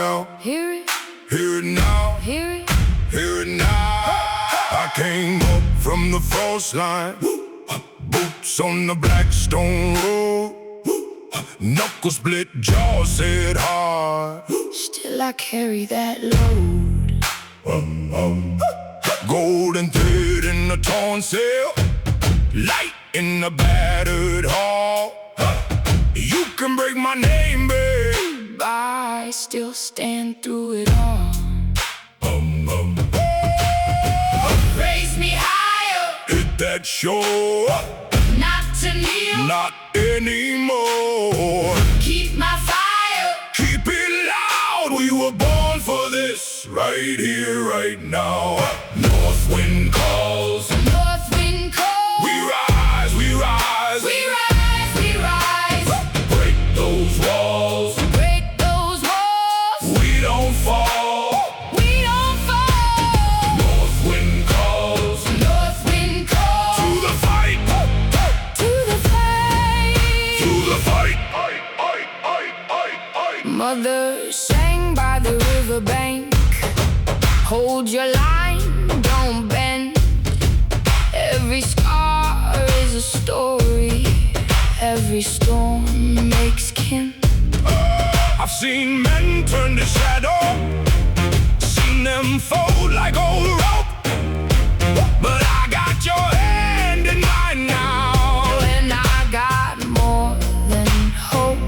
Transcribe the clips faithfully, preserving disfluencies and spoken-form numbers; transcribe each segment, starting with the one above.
now. Hear it, Hear it now. hear it. Hear it now. I came up from the frost line, boots on the black stone road, knuckles split, jaws set hard. Still I carry that load. Um, um. Golden thread in the torn sail, light in the battered hull. You can break my name, babe, But I still stand through it all. um, um. Raise me higher, Hit that shore, not to kneel. not anymore. Keep my fire, Keep it loud, we were born for this, right here, right now. North wind calls, north wind cold. we rise, we rise. We rise, we rise. Break those walls, Break those walls. we don't fall. We don't fall. North wind calls, North wind to cold. the fight, To the fight. to the fight. Fight, fight, fight, fight, fight. Mother sang by the riverbank. Hold your line, don't bend. Every scar is a story. Every storm makes kin. I've seen men turn to shadow, seen them fold like old rope, but I got your hand in mine now. And I got more than hope.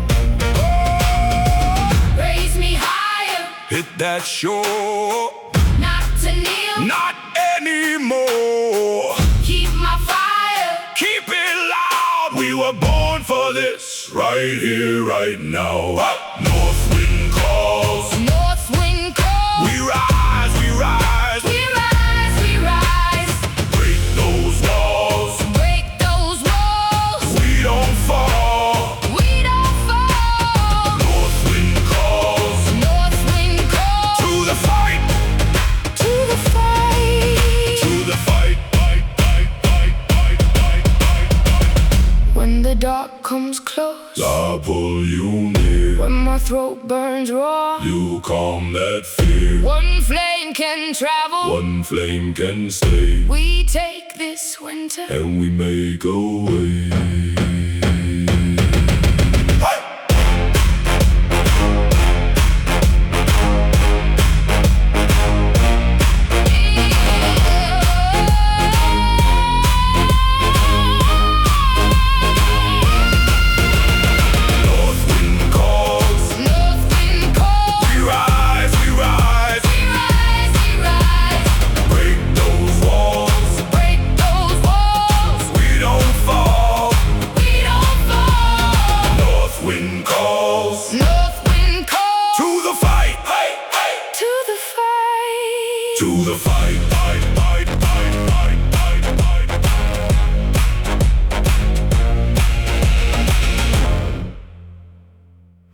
Raise me higher, Hit that shore, not to kneel. not anymore. Keep my fire, Keep it loud, we were born for this, right here, right now. Up north wind calls, north wind cold. we rise, we rise. We rise, we rise. Break those walls, Break those walls. we don't fall. We don't fall. North wind calls, North wind cold. to the fight, To the fight. to the fight, fight, fight, fight, fight, fight, fight, fight. When the dark comes close, I pull you near, when my throat burns raw, you calm that fear. one flame can travel. One flame can stay, We take this winter. and we make a way. North wind calls, North wind cold. we rise, we rise. We rise, we rise. Break those walls, Break those walls. we don't fall. We don't fall. North wind calls, North wind cold. to the fight, fight, fight. To the fight. To the fight, fight, fight, fight.